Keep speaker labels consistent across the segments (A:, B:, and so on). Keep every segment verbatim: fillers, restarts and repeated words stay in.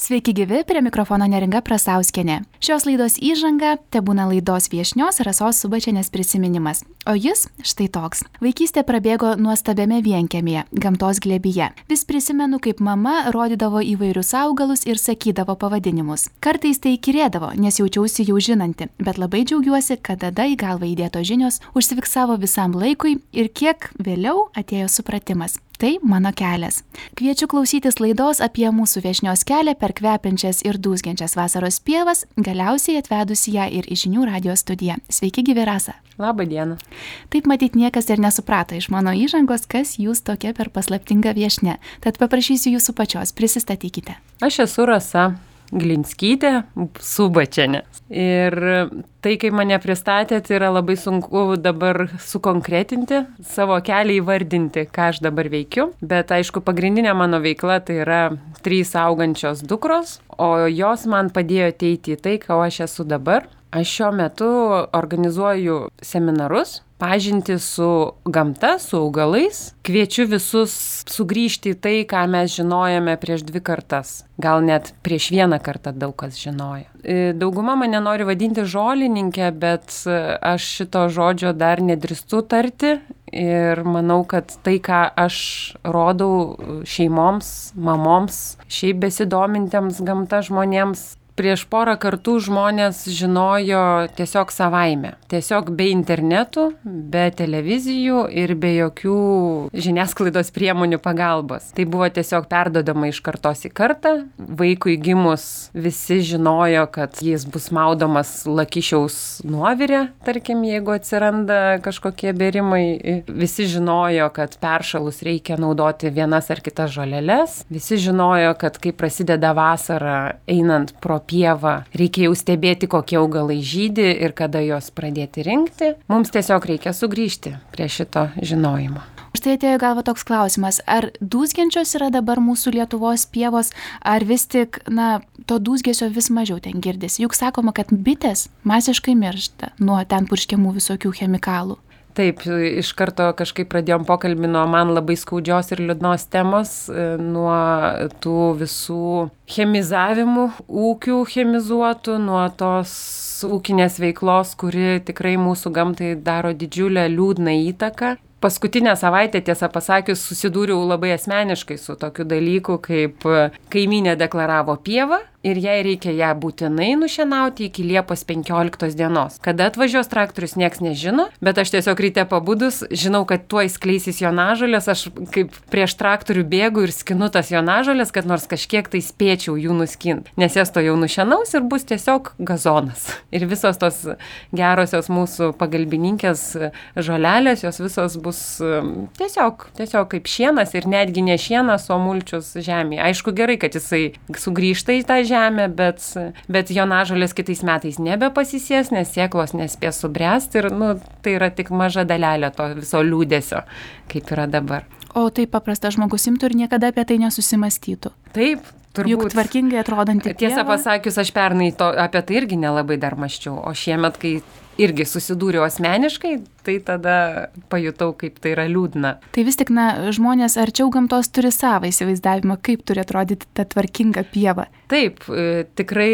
A: Sveiki gyvi, prie mikrofono Neringa Prasauskienė. Šios laidos įžanga tebūna laidos viešnios Rasos Subačienės prisiminimas. O jis štai toks. Vaikystė prabėgo nuostabiame vienkiemyje, gamtos glėbyje. Vis prisimenu, kaip mama rodydavo įvairius augalus ir sakydavo pavadinimus. Kartais tai įkyrėdavo, nes jaučiausi jau žinanti, bet labai džiaugiuosi, kad tada į galvą įdėtos žinios užsifiksavo visam laikui ir kiek vėliau atėjo supratimas. Tai mano kelias. Kviečiu klausytis laidos apie mūsų viešnios kelią per kvepiančias ir dūzgiančias vasaros pievas, galiausiai atvedusi ją ir į žinių radijo studiją. Sveiki gyvi, Rasa.
B: Labą dieną.
A: Taip matyt niekas ir nesuprato iš mano įžangos, kas jūs tokia per paslaptinga viešnia. Tad paprašysiu jūsų pačios, prisistatykite.
B: Aš esu Rasa Glinskytė Subačienė. Ir tai, kaip mane pristatėt, yra labai sunku dabar sukonkretinti, savo kelią įvardinti, ką aš dabar veikiu. Bet aišku, pagrindinė mano veikla tai yra trys augančios dukros, o jos man padėjo ateiti į tai, ką aš esu dabar. Aš šiuo metu organizuoju seminarus, pažinti su gamta, su augalais. Kviečiu visus sugrįžti į tai, ką mes žinojome prieš dvi kartas. Gal net prieš vieną kartą daug kas žinojo. Dauguma mane nori vadinti žolininkė, bet aš šito žodžio dar nedrįstu tarti. Ir manau, kad tai, ką aš rodau šeimoms, mamoms, šiaip besidomintiems gamta žmonėms, prieš porą kartų žmonės žinojo tiesiog savaime. Tiesiog be internetų, be televizijų ir be jokių žiniasklaidos priemonių pagalbos. Tai buvo tiesiog perdodama iš kartos į kartą. Vaikui gimus visi žinojo, kad jis bus maudomas Lakišiaus nuovirė, tarkim, jeigu atsiranda kažkokie bėrimai. Visi žinojo, kad peršalus reikia naudoti vienas ar kitas žoleles. Visi žinojo, kad kai prasideda vasara, einant pro pievą, reikia jau stebėti, kokie augalai žydi ir kada jos pradėti rinkti. Mums tiesiog reikia sugrįžti prie šito žinojimo.
A: Štai atėjo galva toks klausimas, ar dūzgiančios yra dabar mūsų Lietuvos pievos, ar vis tik, na, to dūzgesio vis mažiau ten girdisi. Juk sakoma, kad bitės masiškai miršta nuo ten purškiamų visokių chemikalų.
B: Taip, iš karto kažkaip pradėjom pokalbį nuo man labai skaudžios ir liūdnos temos, nuo tų visų chemizavimų, ūkių chemizuotų, nuo tos ūkinės veiklos, kuri tikrai mūsų gamtai daro didžiulę liūdną įtaką. Paskutinę savaitę, tiesą pasakius, susidūriau labai asmeniškai su tokiu dalyku, kaip kaimynė deklaravo pievą ir jai reikia ją būtinai nušienauti iki Liepos penkioliktos dienos. Kada atvažiuos traktorius, nieks nežino, bet aš tiesiog ryte pabudus, žinau, kad tuoj skleisis jonažolės, aš kaip prieš traktorių bėgu ir skinu tas jonažolės, kad nors kažkiek tai spėčiau jų nuskint, nes jas to jau nušienaus ir bus tiesiog gazonas. Ir visos tos gerosios mūsų pagalbininkės žolelės, jos visos bus tiesiog, tiesiog kaip šienas ir netgi ne šienas, o mulčius žemėje. Aišku, gerai, kad jisai sugrįžta į tą žemę, bet, bet jonažolės kitais metais nebepasisės, nes sėklos nespės subręsti ir nu, tai yra tik maža dalelė to viso liūdesio, kaip yra dabar.
A: O taip paprastas žmogus imtų ir niekada apie tai nesusimastytų.
B: Taip, turbūt.
A: Juk tvarkingai atrodanti pieva.
B: Tiesą pasakius, aš pernai to, apie tai irgi nelabai dar mąsčiau, o šiemet, kai irgi susidūriau asmeniškai, tai tada pajutau, kaip tai yra liūdna.
A: Tai vis tik, na, žmonės arčiau gamtos turi savo įsivaizdavimą, kaip turi atrodyti ta tvarkinga pieva.
B: Taip, tikrai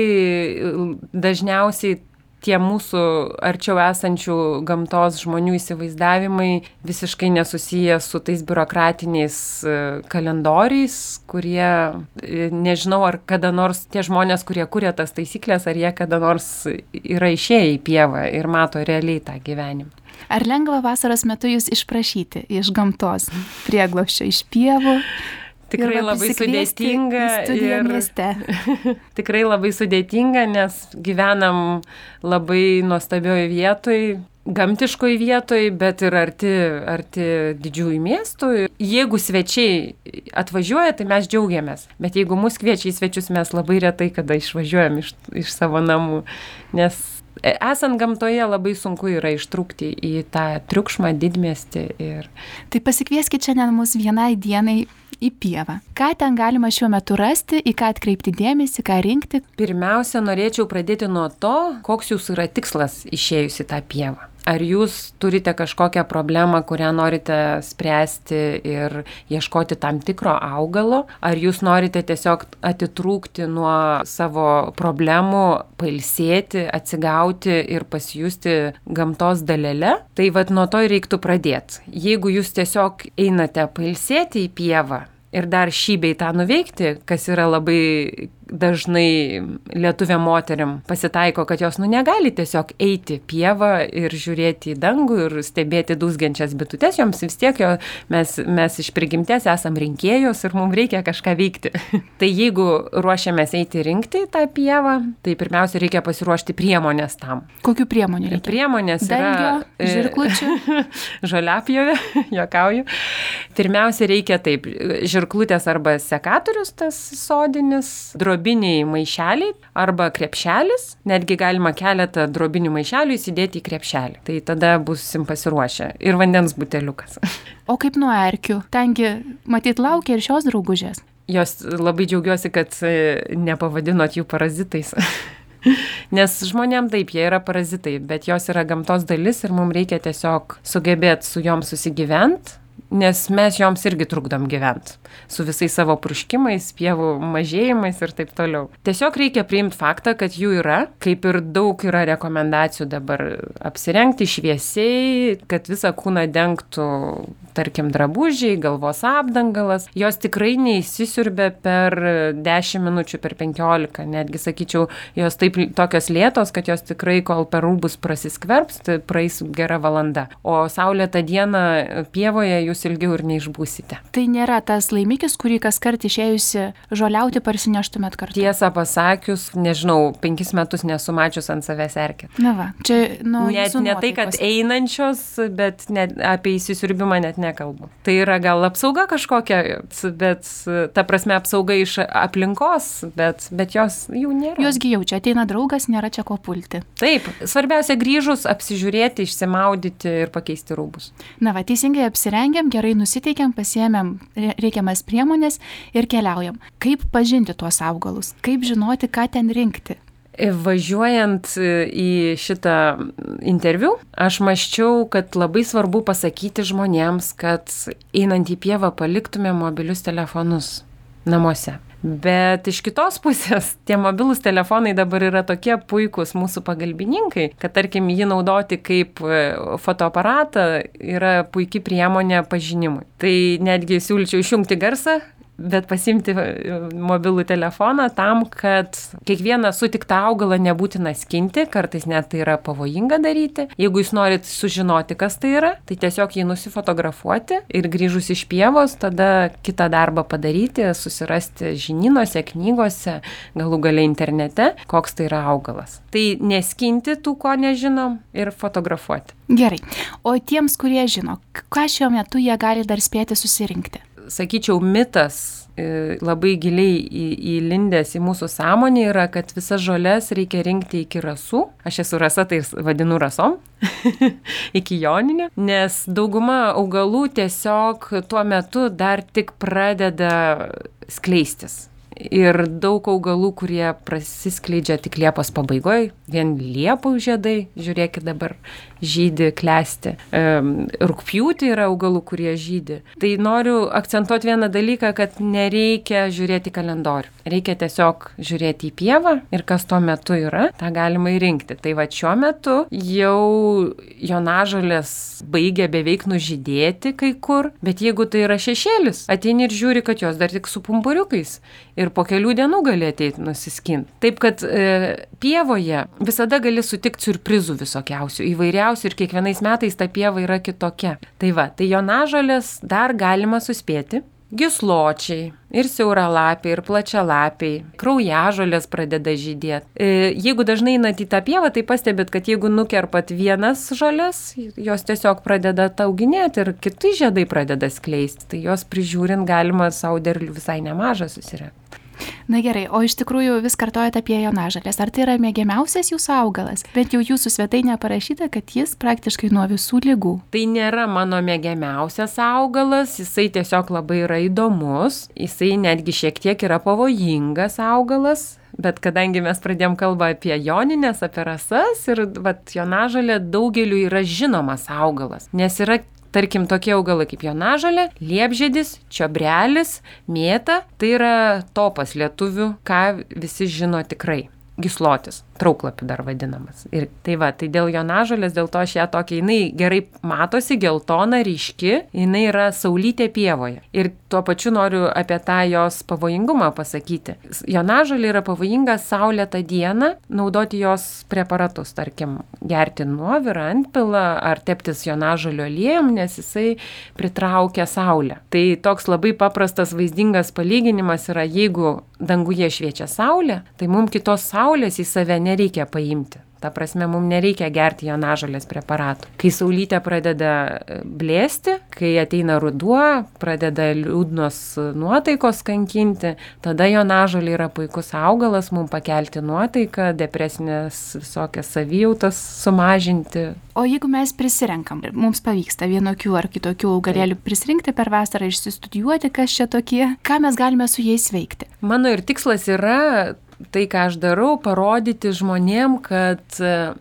B: dažniausiai tie mūsų arčiau esančių gamtos žmonių įsivaizdavimai visiškai nesusiję su tais biurokratiniais kalendoriais, kurie, nežinau, ar kada nors tie žmonės, kurie kuria tas taisyklės, ar jie kada nors yra išėję į pievą ir mato realiai tą gyvenimą.
A: Ar lengva vasaros metu jūs išprašyti iš gamtos prieglobsčio, iš pievų?
B: Tikrai labai sudėtinga ir tikrai labai sudėtinga, nes gyvenam labai nuostabioje vietoje, gamtiškoje vietoje, bet ir arti, arti didžiųjų miestų. Jeigu svečiai atvažiuoja, tai mes džiaugiamės, bet jeigu mus kviečia į svečius, mes labai retai kada išvažiuojam iš, iš savo namų, nes esant gamtoje labai sunku yra ištrūkti į tą triukšmą didmiestį. Ir...
A: Tai pasikvieskit šiandien mus vienai dienai į pievą. Ką ten galima šiuo metu rasti, į ką atkreipti dėmesį, ką rinkti?
B: Pirmiausia, norėčiau pradėti nuo to, koks jūsų yra tikslas išėjus į tą pievą. Ar jūs turite kažkokią problemą, kurią norite spręsti ir ieškoti tam tikro augalo, ar jūs norite tiesiog atitrūkti nuo savo problemų, pailsėti, atsigauti ir pasijusti gamtos dalele, tai vat nuo to reiktų pradėti. Jeigu jūs tiesiog einate pailsėti į pievą ir dar šį bei tą nuveikti, kas yra labai dažnai lietuvė moterim pasitaiko, kad jos nu negali tiesiog eiti pievą ir žiūrėti į dangų ir stebėti dūzgiančias bitutes, joms vis tiek jo, mes, mes iš prigimties esam rinkėjos ir mums reikia kažką veikti. Tai jeigu ruošiamės eiti rinkti tą pievą, tai pirmiausia reikia pasiruošti priemonės tam.
A: Kokių priemonių reikia?
B: Priemonės
A: Dalgio,
B: yra
A: žirklučių,
B: žoliapjovė, juokauju. Pirmiausia reikia taip, žirklutės arba sekatorius tas sodinis, drobiniai maišeliai arba krepšelis, netgi galima keletą drobinių maišelių įsidėti į krepšelį. Tai tada busim pasiruošę. Ir vandens buteliukas.
A: O kaip nuo erkių? Tengi matyt laukia ir šios draugužės.
B: Jos labai džiaugiuosi, kad nepavadinot jų parazitais. Nes žmonėm taip, jie yra parazitai, bet jos yra gamtos dalis ir mums reikia tiesiog sugebėti su jom susigyventi. Nes mes joms irgi trukdom gyventi su visais savo purškimais, pievų mažėjimais ir taip toliau. Tiesiog reikia priimti faktą, kad jų yra, kaip ir daug yra rekomendacijų dabar apsirengti šviesiai, kad visą kūną dengtų, tarkim, drabužiai, galvos apdangalas. Jos tikrai neįsisiurbia per dešimt minučių, per penkiolika, netgi sakyčiau, jos taip tokios lėtos, kad jos tikrai, kol per rūbus prasiskverbs, tai praeis gera valanda. O saulėtą dieną pievoje jūs ilgiau ir neišbūsite.
A: Tai nėra tas laimikis, kurį kas kart išėjusi žoliauti parsineštumėt kartu.
B: Tiesą pasakius, nežinau, penkis metus nesu mačius ant savęs erkę.
A: Na va, čia nuo
B: Net ne tai, kad einančios, bet net apie įsisiurbimą net nekalbu. Tai yra gal apsauga kažkokia, bet ta prasme apsauga iš aplinkos, bet, bet jos jų nėra.
A: Josgi jaučia, ateina draugas, nėra čia ko pulti.
B: Taip, svarbiausia grįžus apsižiūrėti, išsimaudyti ir pakeisti rūbus.
A: Na va, teisingai apsirengėm, gerai nusiteikėm, pasiėmėm reikiamas priemonės ir keliaujam. Kaip pažinti tuos augalus? Kaip žinoti, ką ten rinkti?
B: Važiuojant į šitą interviu, aš maščiau, kad labai svarbu pasakyti žmonėms, kad einant į pievą paliktume mobilius telefonus namuose. Bet iš kitos pusės, tie mobilūs telefonai dabar yra tokie puikūs mūsų pagalbininkai, kad tarkim jį naudoti kaip fotoaparatą yra puikia priemonė pažinimui. Tai netgi siūlyčiau išjungti garsą, bet pasimti mobilų telefoną tam, kad kiekvieną sutiktą augalą nebūtina skinti, kartais net tai yra pavojinga daryti. Jeigu jūs norit sužinoti, kas tai yra, tai tiesiog jį nusifotografuoti ir grįžus iš pievos, tada kitą darbą padaryti, susirasti žinynuose, knygose, galų gale internete, koks tai yra augalas. Tai neskinti tų, ko nežinom, ir fotografuoti.
A: Gerai. O tiems, kurie žino, ką šiuo metu jie gali dar spėti susirinkti?
B: Sakyčiau, mitas labai giliai įlindęs į mūsų sąmonę yra, kad visas žoles reikia rinkti iki rasų. Aš esu rasa, tai vadinu rasom, iki joninio, nes dauguma augalų tiesiog tuo metu dar tik pradeda skleistis. Ir daug augalų, kurie prasiskleidžia tik Liepos pabaigoje, vien liepų žiedai, žiūrėkit dabar, žydi, klesti. Rugpjūtį yra augalų, kurie žydi. Tai noriu akcentuoti vieną dalyką, kad nereikia žiūrėti kalendorių. Reikia tiesiog žiūrėti į pievą ir kas tuo metu yra, tą galima įrinkti. Tai va šiuo metu jau jonažolės baigia beveik nužydėti kai kur, bet jeigu tai yra šešėlis, ateini ir žiūri, kad jos dar tik su pumpuriukais. Ir po kelių dienų gali ateiti nusiskinti. Taip, kad e, pievoje visada gali sutikti siurprizų visokiausių, įvairiausių ir kiekvienais metais ta pieva yra kitokia. Tai va, tai jonažolės dar galima suspėti. Gysločiai, ir siauralapiai, ir plačialapiai, kraujažolės pradeda žydėti. E, jeigu dažnai einat į tą pievą, tai pastebėt, kad jeigu nukerpat vienas žolės, jos tiesiog pradeda tauginėti ir kiti žiedai pradeda skleisti. Tai jos prižiūrint galima savo derlių visai nemažą susirinkti.
A: Na gerai, o iš tikrųjų vis kartojate apie jonažolės. Ar tai yra mėgiamiausias jūsų augalas? Bet jau jūsų svetainėje parašyta, kad jis praktiškai nuo visų ligų.
B: Tai nėra mano mėgiamiausias augalas, jisai tiesiog labai yra įdomus, jisai netgi šiek tiek yra pavojingas augalas, bet kadangi mes pradėjom kalbą apie jonines, apie rasas ir vat, jonažolė daugeliu yra žinomas augalas, nes yra tarkim tokie augalai kaip jonažolė, liepžiedis, čiobrelis, mėta, tai yra topas lietuvių, ką visi žino tikrai. Gyslotis, trauklapių dar vadinamas. Ir tai va, tai dėl jonažolės, dėl to aš ją tokia, jinai gerai matosi, geltona, ryški, jinai yra saulytė pievoje. Ir tuo pačiu noriu apie tą jos pavojingumą pasakyti. Jonažolė yra pavojinga saulėtą dieną naudoti jos preparatus, tarkim, gerti nuovirą, antpilą ar teptis jonažolio aliejum, nes jisai pritraukia saulę. Tai toks labai paprastas vaizdingas palyginimas yra, jeigu danguje šviečia saulė, tai mums kitos saulės į save nereikia paimti. Ta prasme, mums nereikia gerti jonažolės preparatų. Kai saulytė pradeda blėsti, kai ateina ruduo, pradeda liūdnos nuotaikos kankinti, tada jonažolė yra puikus augalas, mums pakelti nuotaiką, depresinės visokias savijautas sumažinti.
A: O jeigu mes prisirenkam, mums pavyksta vienokių ar kitokių augalėlių prisirinkti per vasarą, išsistudijuoti, kas čia tokie, ką mes galime su jais veikti?
B: Mano ir tikslas yra tai, ką aš darau, parodyti žmonėm, kad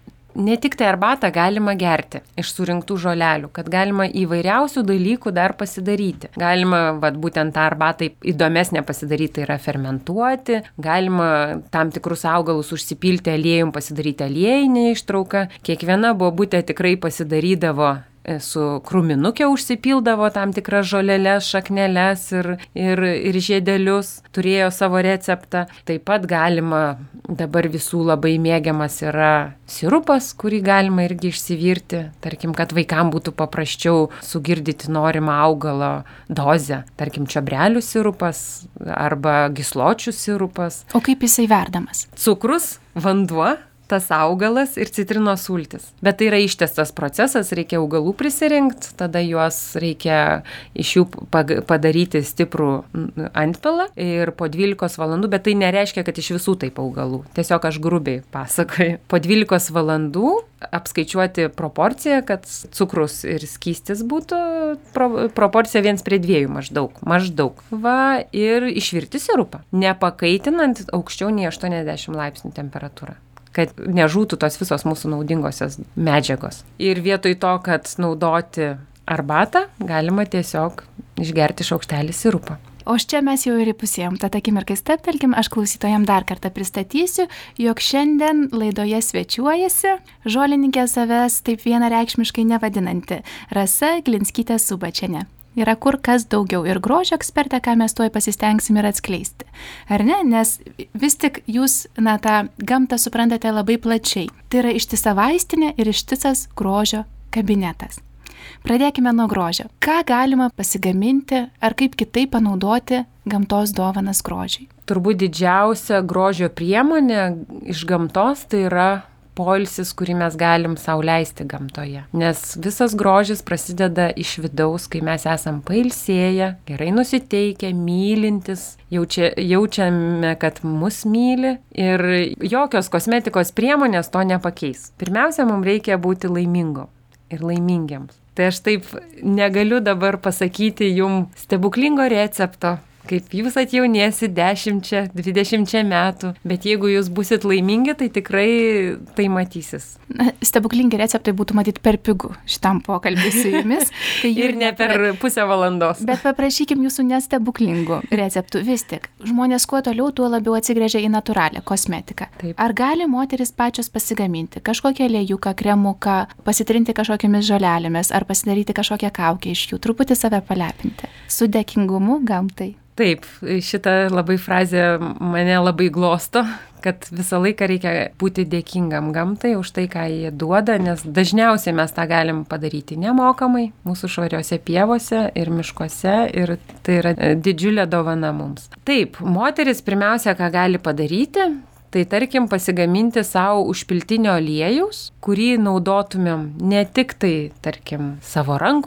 B: ne tik tai arbatą galima gerti iš surinktų žolelių, kad galima įvairiausių dalykų dar pasidaryti. Galima, vat, būtent tą arbatą įdomesnę pasidaryti, yra fermentuoti, galima tam tikrus augalus užsipilti aliejum, pasidaryti aliejinę ištrauką. Kiekviena bobutė tikrai pasidarydavo su krūminukė, užsipildavo tam tikras žolelės, šakneles ir, ir, ir žiedelius, turėjo savo receptą. Taip pat galima, dabar visų labai mėgiamas yra sirupas, kurį galima irgi išsivirti, tarkim, kad vaikam būtų paprasčiau sugirdyti norimą augalo dozę, tarkim, čiobrelių sirupas arba gysločių sirupas.
A: O kaip jisai verdamas?
B: Cukrus, vanduo, tas augalas ir citrinos sultis. Bet tai yra ištęstas procesas, reikia augalų prisirinkti, tada juos reikia iš jų padaryti stiprų antpilą ir po dvylikos valandų, bet tai nereiškia, kad iš visų taip augalų. Tiesiog aš grubiai pasakoju. Po dvylikos valandų apskaičiuoti proporciją, kad cukrus ir skystis būtų pro, proporcija viens prie dviejų maždaug. Maždaug. Va, ir išvirti sirupą, nepakaitinant aukščiau nei aštuoniasdešimt laipsnių temperatūrą, kad nežūtų tos visos mūsų naudingosios medžiagos. Ir vietoj to, kad naudoti arbatą, galima tiesiog išgerti šaukštelį sirupą.
A: O čia mes jau ir įpusėjom, tad akimirkai steptelkim, aš klausytojams dar kartą pristatysiu, jog šiandien laidoje svečiuojasi žolininkė savęs taip vienareikšmiškai nevadinanti Rasa Glinskytė Subačienė. Yra kur kas daugiau ir grožio ekspertė, ką mes tuoj pasistengsim ir atskleisti. Ar ne? Nes vis tik jūs, na, tą gamtą suprantate labai plačiai. Tai yra ištisa vaistinė ir ištisas grožio kabinetas. Pradėkime nuo grožio. Ką galima pasigaminti ar kaip kitaip panaudoti gamtos dovanas grožiai?
B: Turbūt didžiausia grožio priemonė iš gamtos tai yra poilsis, kurį mes galim sau leisti gamtoje. Nes visas grožis prasideda iš vidaus, kai mes esam pailsėję, gerai nusiteikę, mylintis, jaučia, jaučiame, kad mus myli ir jokios kosmetikos priemonės to nepakeis. Pirmiausia, mums reikia būti laimingom ir laimingiams. Tai aš taip negaliu dabar pasakyti jum stebuklingo recepto, kaip jūs atjaunėsit dešimčia, dvidešimčia metų, bet jeigu jūs busit laimingi, tai tikrai tai matysis.
A: Na, stebuklingi receptai būtų matyti per pigų šitam pokalbį su jumis. Tai
B: ir ne per pusę valandos.
A: Bet paprašykim jūsų nestebuklingų receptų. Vis tik, žmonės kuo toliau, tuo labiau atsigręžia į natūralią kosmetiką. Taip. Ar gali moteris pačios pasigaminti kažkokią aliejūką, kremuką, pasitrinti kažkokiamis žolelėmis ar pasidaryti kažkokią kaukę iš jų, truputį save palepinti? Su dėkingumu gamtai.
B: Taip, šita labai frazė mane labai glosto, kad visą laiką reikia būti dėkingam gamtai už tai, ką jie duoda, nes dažniausiai mes tą galim padaryti nemokamai mūsų švariose pievose ir miškuose ir tai yra didžiulė dovana mums. Taip, moteris pirmiausia, ką gali padaryti, tai tarkim pasigaminti savo užpiltinio aliejaus, kurį naudotumėm ne tik tai, tarkim, savo rankų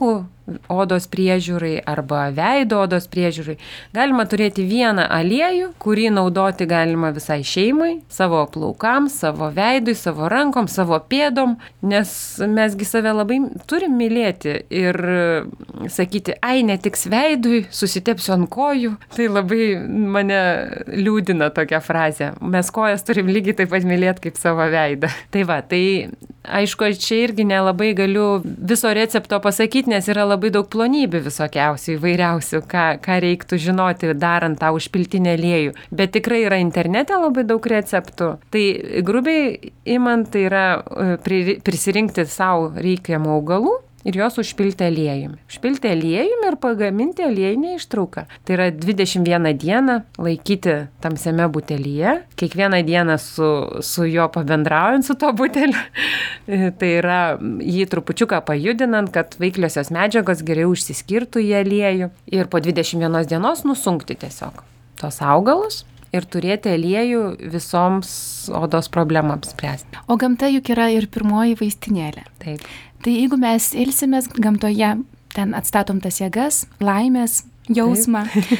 B: odos priežiūrai arba veido odos priežiūrai, galima turėti vieną aliejų, kurį naudoti galima visai šeimai, savo plaukams, savo veidui, savo rankom, savo pėdom, nes mesgi save labai turim mylėti ir sakyti, ai, netiks veidui, susitepsiu ant kojų. Tai labai mane liūdina tokia frazė. Mes kojas turim lygiai taip pat mylėti kaip savo veidą. Tai va, tai aišku, čia irgi nelabai galiu viso recepto pasakyti, nes yra labai daug plonybių visokiausių, įvairiausių, ką, ką reiktų žinoti darant tą užpiltinį aliejų. Bet tikrai yra internete labai daug receptų. Tai grubiai imant, tai yra prisirinkti savo reikiamų augalų ir juos užpilti aliejumi. Užpilti aliejumi ir pagaminti aliejinę ištrauką. Tai yra dvidešimt vieną dieną laikyti tamsiame butelyje, kiekvieną dieną su, su jo pabendraujant su to buteliu. Tai yra jį trupučiuką pajudinant, kad veikliosios medžiagos geriau išsiskirtų į aliejų. Ir po dvidešimt vienos dienos nusunkti tiesiog tos augalus ir turėti aliejų visoms odos problemams spręsti.
A: O gamta juk yra ir pirmoji vaistinėlė.
B: Taip.
A: Tai jeigu mes ilsimės gamtoje, ten atstatom tas jėgas, laimės, jausmą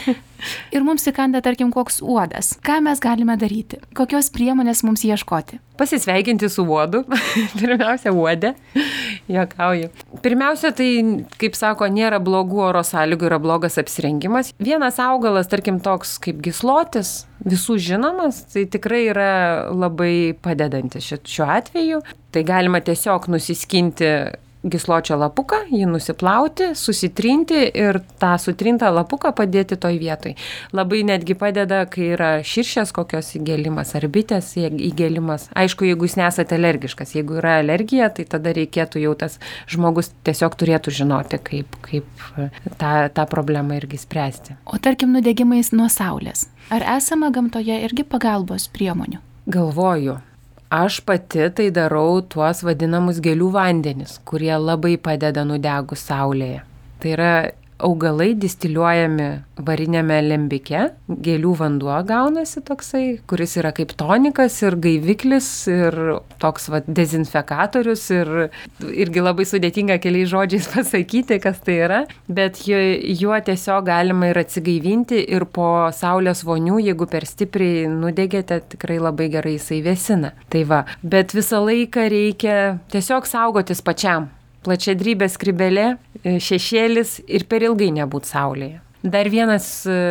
A: ir mums įkanda, tarkim, koks uodas, ką mes galime daryti? Kokios priemonės mums ieškoti?
B: Pasisveikinti su uodu. Pirmiausia, uodė. Juokauju. Pirmiausia, tai, kaip sako, nėra blogų oro sąlygų, yra blogas apsirengimas. Vienas augalas, tarkim, toks kaip gyslotis, visų žinomas, tai tikrai yra labai padedantis šiuo atveju. Tai galima tiesiog nusiskinti gysločio lapuką, jį nusiplauti, susitrinti ir tą sutrintą lapuką padėti toj vietoj. Labai netgi padeda, kai yra širšės kokios įgėlimas ar bitės įgėlimas. Aišku, jeigu jūs nesate alergiškas, jeigu yra alergija, tai tada reikėtų jau tas žmogus tiesiog turėtų žinoti, kaip, kaip tą, tą problemą irgi spręsti.
A: O tarkim, nudegimais nuo saulės. Ar esama gamtoje irgi pagalbos priemonių?
B: Galvoju. Aš pati tai darau tuos vadinamus gėlių vandenis, kurie labai padeda nudegus saulėje. Tai yra augalai distiliuojami varinėme lembike, gėlių vanduo gaunasi toksai, kuris yra kaip tonikas ir gaiviklis ir toks va, dezinfekatorius ir irgi labai sudėtinga keliais žodžiais pasakyti, kas tai yra, bet juo tiesiog galima ir atsigaivinti ir po saulės vonių, jeigu per stipriai nudegėte, tikrai labai gerai jisai vėsina. Tai va, bet visą laiką reikia tiesiog saugotis pačiam. Plačiadrybė skrybelė, šešėlis ir per ilgai nebūt saulėje. Dar vienas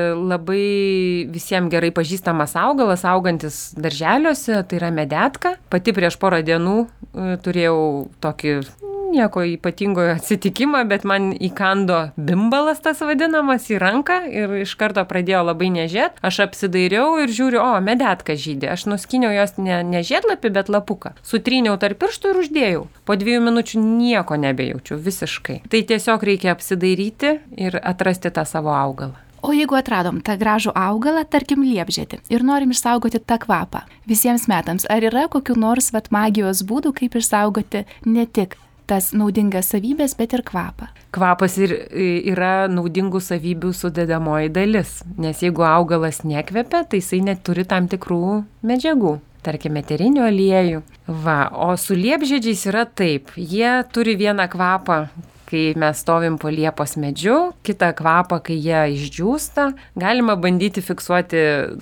B: labai visiems gerai pažįstamas augalas, augantis darželiuose, tai yra medetka. Pati prieš porą dienų turėjau tokį nieko ypatingo atsitikimą, bet man įkando bimbalas tas vadinamas į ranką ir iš karto pradėjo labai nežėt. Aš apsidairiau ir žiūriu, o, medetka žydė. Aš nuskiniau jos ne, ne žiedlapį, bet lapuką. Sutryniau tarp pirštų ir uždėjau. Po dviejų minučių nieko nebejaučiu, visiškai. Tai tiesiog reikia apsidairyti ir atrasti tą savo augalą.
A: O jeigu atradom tą gražų augalą, tarkim liepžiedį, ir norim išsaugoti tą kvapą visiems metams, ar yra kokių nors vat, magijos būdų, kaip išsaugoti ne tik tas naudingas savybės, bet ir kvapą?
B: Kvapas ir yra naudingų savybių sudedamoji dalis, nes jeigu augalas nekvepia, tai jisai neturi tam tikrų medžiagų. Tarkime, eterinių aliejų. Va, o su liepžiedžiais yra taip, jie turi vieną kvapą, kai mes stovim po liepos medžiu, kitą kvapą, kai jie išdžiūsta. Galima bandyti fiksuoti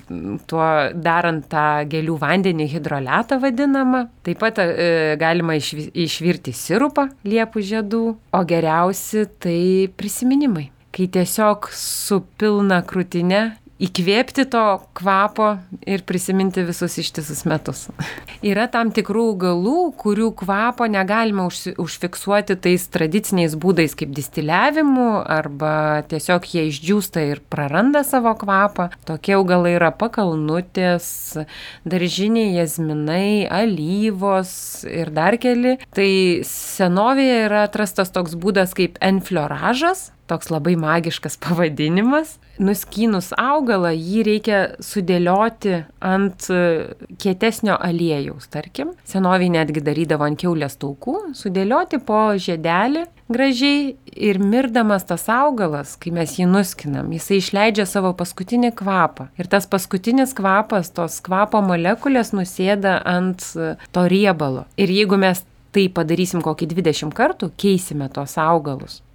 B: tuo darant tą gėlių vandenį hidroletą vadinamą. Taip pat e, galima išvi, išvirti sirupą liepų žiedų, o geriausi tai prisiminimai. Kai tiesiog su pilna krūtinė įkvėpti to kvapo ir prisiminti visus ištisus metus. Yra tam tikrų augalų, kurių kvapo negalima už, užfiksuoti tais tradiciniais būdais kaip distiliavimu arba tiesiog jie išdžiūsta ir praranda savo kvapą. Tokie augalai yra pakalnutės, daržiniai jazminai, alyvos ir dar keli. Tai senovėje yra atrastas toks būdas kaip enflioražas. Toks labai magiškas pavadinimas. Nuskynus augalą, jį reikia sudėlioti ant kietesnio aliejaus, tarkim. Senoviai netgi darydavo ant kiaulės taukų, sudėlioti po žiedelį gražiai ir mirdamas tas augalas, kai mes jį nuskinam, jisai išleidžia savo paskutinį kvapą. Ir tas paskutinis kvapas, tos kvapo molekulės nusėda ant to riebalo. Ir jeigu mes tai padarysim kokį dvidešimt kartų, keisime tos augalus.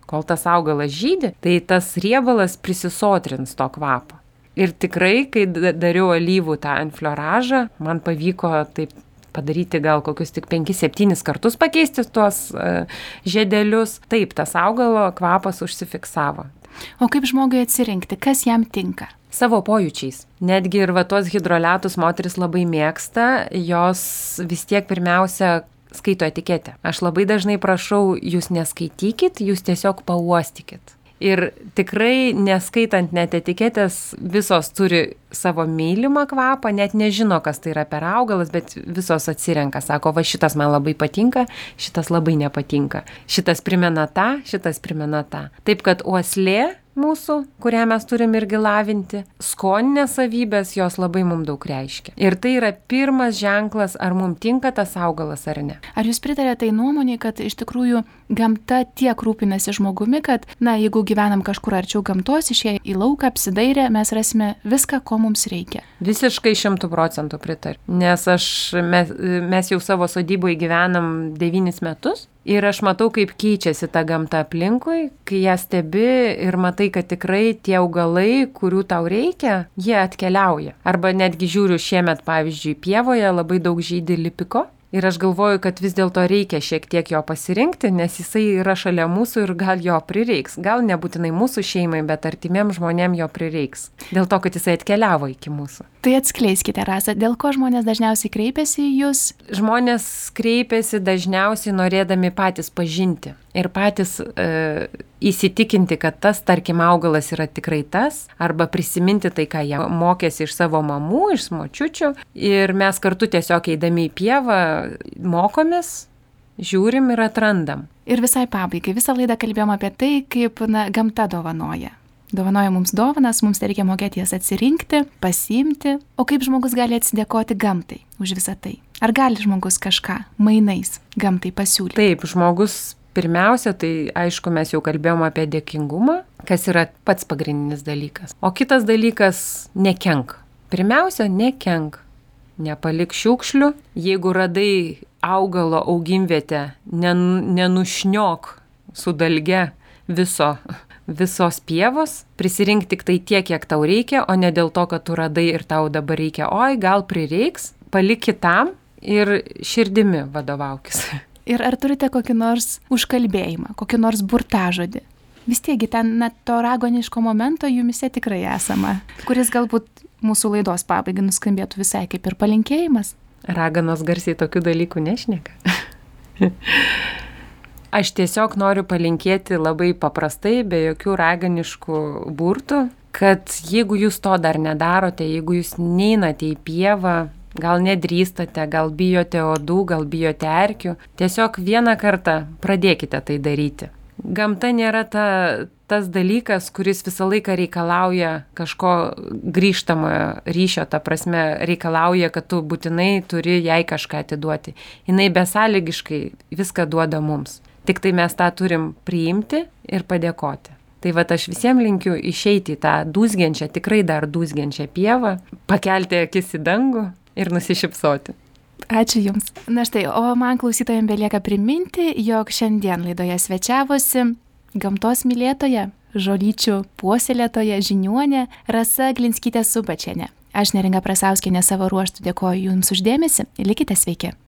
B: kol tas augalas žydi, tai tas riebalas prisisotrins to kvapo. Ir tikrai, kai dariau alyvų tą enflioražą, man pavyko taip padaryti gal kokius tik penkis septynis kartus pakeisti tuos uh, žiedelius. Taip, tas augalo kvapas užsifiksavo.
A: O kaip žmogui atsirinkti, kas jam tinka?
B: Savo pojūčiais. Netgi ir va tuos hidroletus moteris labai mėgsta, jos vis tiek pirmiausia skaito etiketę. Aš labai dažnai prašau, jūs neskaitykit, jūs tiesiog pauostykit. Ir tikrai neskaitant net etiketės, visos turi savo mylimą kvapą, net nežino, kas tai yra per augalas, bet visos atsirenka, sako, va šitas man labai patinka, šitas labai nepatinka. Šitas primena tą, šitas primena tą. Taip kad uoslė mūsų, kurią mes turim irgi lavinti, skoninės savybės, jos labai mums daug reiškia. Ir tai yra pirmas ženklas, ar mums tinka tas augalas ar ne.
A: Ar jūs pritarėte tai nuomonė, kad iš tikrųjų gamta tiek rūpinasi žmogumi, kad, na, jeigu gyvenam kažkur arčiau gamtos, išėję į lauką, apsidairę, mes rasime viską, ko mums reikia?
B: Visiškai šimtų procentų pritariu. Nes aš, mes, mes jau savo sodyboje gyvenam devynis metus. Ir aš matau, kaip keičiasi ta gamta aplinkui, kai ją stebi ir matai, kad tikrai tie augalai, kurių tau reikia, jie atkeliauja. Arba netgi žiūriu šiemet, pavyzdžiui, pievoje labai daug žydi lipiko. Ir aš galvoju, kad vis dėlto reikia šiek tiek jo pasirinkti, nes jisai yra šalia mūsų ir gal jo prireiks. Gal nebūtinai mūsų šeimai, bet artimiem žmonėm jo prireiks. Dėl to, kad jisai atkeliavo iki mūsų.
A: Tai atskleiskite, Rasa, dėl ko žmonės dažniausiai kreipiasi į jūs?
B: Žmonės kreipiasi dažniausiai norėdami patys pažinti ir patys e, įsitikinti, kad tas, tarkim, augalas yra tikrai tas, arba prisiminti tai, ką jie mokėsi iš savo mamų, iš močiučių. Ir mes kartu tiesiog eidami į pievą mokomės, žiūrim ir atrandam.
A: Ir visai pabaigai, visą laidą kalbėjom apie tai, kaip na, gamta dovanoja. Dovanoja mums dovanas, mums reikia mokėti jas atsirinkti, pasiimti. O kaip žmogus gali atsidėkoti gamtai už visą tai? Ar gali žmogus kažką mainais gamtai pasiūlyti?
B: Taip, žmogus pirmiausia, tai aišku, mes jau kalbėjom apie dėkingumą, kas yra pats pagrindinis dalykas. O kitas dalykas – nekenk. Pirmiausia, nekenk. Nepalik šiukšlių. Jeigu radai augalo augimvietę, nenušniok su dalge viso, visos pievos, prisirink tik tai tiek, kiek tau reikia, o ne dėl to, kad tu radai ir tau dabar reikia, oi, gal prireiks, palik kitam ir širdimi vadovaukis.
A: Ir ar turite kokį nors užkalbėjimą, kokį nors burtažodį? Vis tiek ten net to ragoniško momento jumise tikrai esama, kuris galbūt mūsų laidos pabaigai nuskambėtų visai kaip ir palinkėjimas.
B: Raganos garsiai tokių dalykų nešneka. Aš tiesiog noriu palinkėti labai paprastai, be jokių raganiškų burtų, kad jeigu jūs to dar nedarote, jeigu jūs neinate į pievą, gal nedrįstate, gal bijote uodų, gal bijote erkių, tiesiog vieną kartą pradėkite tai daryti. Gamta nėra ta, tas dalykas, kuris visą laiką reikalauja kažko grįžtamojo ryšio, ta prasme reikalauja, kad tu būtinai turi jai kažką atiduoti. Jinai besąlygiškai viską duoda mums. Tik tai mes tą turim priimti ir padėkoti. Tai va aš visiems linkiu išeiti į tą dūzgiančią, tikrai dar dūzgiančią pievą, pakelti akis į dangų ir nusišypsoti.
A: Ačiū Jums. Na štai, o man klausytojams belieka priminti, jog šiandien laidoje svečiavosi gamtos mylėtoja, žolyčių puoselėtoja, žiniuonė Rasa Glinskytė Subačienė. Aš Neringa Prasauskienė savo ruožtu dėkoju Jums už dėmesį. Likite sveiki.